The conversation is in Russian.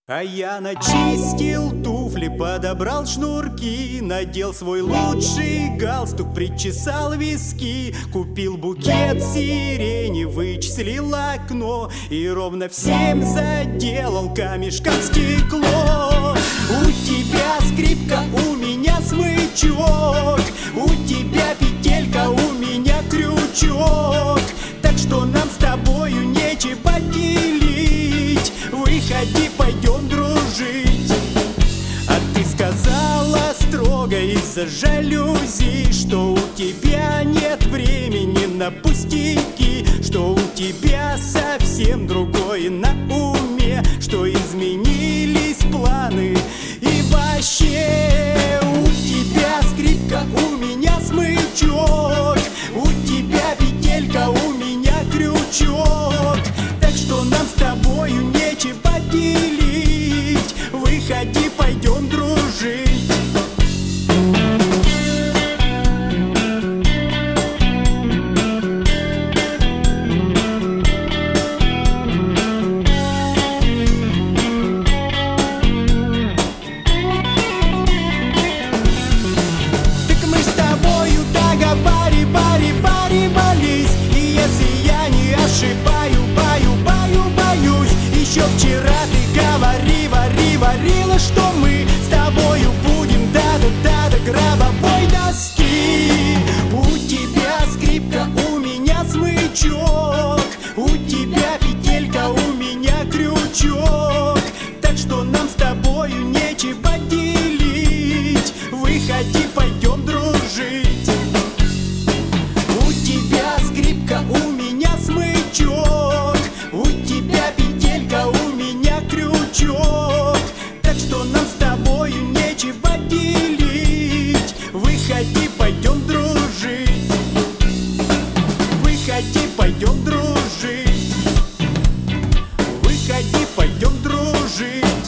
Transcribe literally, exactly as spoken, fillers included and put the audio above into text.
А я начистил туфли, подобрал шнурки, надел свой лучший галстук, причесал виски, купил букет сирени, вычислил окно и ровно в семь заделал камешком стекло. У тебя скрипка, у меня смычок, у тебя петелька, у меня крючок, так что нам с тобою нечего делить. Выходи, пойдем дружить. А ты сказала строго из-за жалюзи, что у тебя нет времени на пустяки, что у тебя совсем другое на уме, что изменились планы. И вообще у тебя скрипка, у меня смычок, у тебя петелька, у меня крючок, так что нам с тобою нечего делить. Выходи, пойдем дружить. Так мы с тобою договаривались, и если я не ошибаю, баю, баю, боюсь, еще вчера ты говори, вари, говорила, что мы с тобою будем да-да-да до гробовой доски. У тебя скрипка, у меня смычок, у тебя петелька, у меня крючок, так что нам с тобою нечего делить. Выходи, пойдем дружить. У тебя скрипка, у меня смычок, у тебя петелька, у меня крючок, так что нам с тобою нечего делить. Выходи, пойдем дружить. Выходи, пойдем дружить. Выходи, пойдем дружить.